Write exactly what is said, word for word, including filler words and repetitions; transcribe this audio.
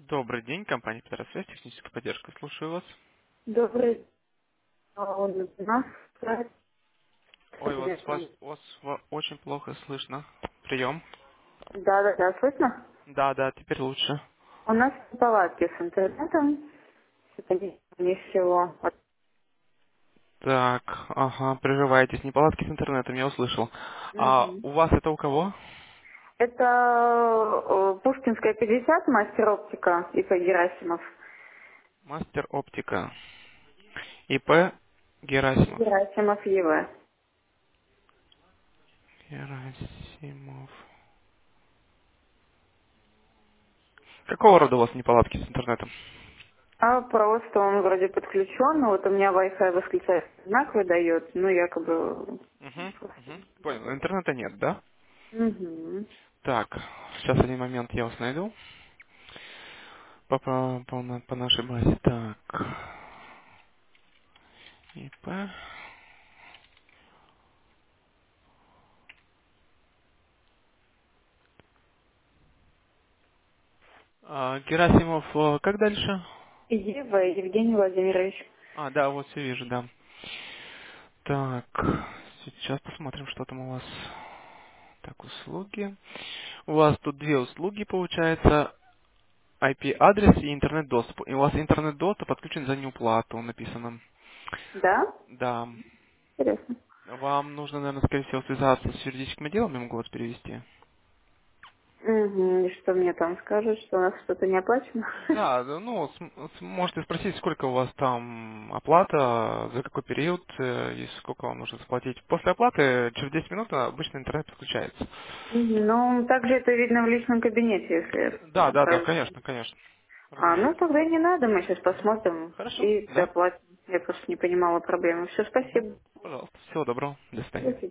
Добрый день, компания Петросвязь, техническая поддержка. Слушаю вас. Добрый. А, он у нас сайт Ой, вас, вас, советует. вас ва- очень плохо слышно. Прием. Да, да, да, слышно? Да, да, теперь лучше. У нас палатки с интернетом. Это не, не всего. Вот. Так, ага, прерываетесь. Неполадки с интернетом, я услышал. А Мгм. у вас это у кого? Это э, Пушкинская пятьдесят, мастер оптика и П. Герасимов. Мастер оптика. ИП Герасимов. Герасимов Е В. Герасимов. Какого рода у вас неполадки с интернетом? А просто он вроде подключен, но вот у меня Wi-Fi восклицательный знак выдает, ну якобы Угу, просто угу. не Понял, работает. интернета нет, да? Угу. Так, сейчас один момент я вас найду. По, по, по, на- по нашей базе. Так. ИП. А, Герасимов, э, как дальше? Е В. Евгений Владимирович. А, да, вот все вижу, да. Так, сейчас посмотрим, что там у вас. Так, услуги. У вас тут две услуги, получается. I P-адрес и интернет-доступ. И у вас интернет-доступ подключен за неуплату, написано. Да? Да. Интересно. Вам нужно, наверное, скорее всего, связаться с юридическим отделом, я могу вас перевести. Угу. И что мне там скажут, что у нас что-то не оплачено? Да, да, ну, см- с- можете спросить, сколько у вас там оплата, за какой период э, и сколько вам нужно заплатить. После оплаты через десять минут обычно интернет подключается. Мгм. Ну, также это видно в личном кабинете, если Да, я да, да, правильно. конечно, конечно, А, ну разумеется. тогда не надо, мы сейчас Мгм. посмотрим Хорошо, и да. заплатим. Я просто не понимала проблемы. Все, Мгм. спасибо. Пожалуйста, всего доброго, до До свидания.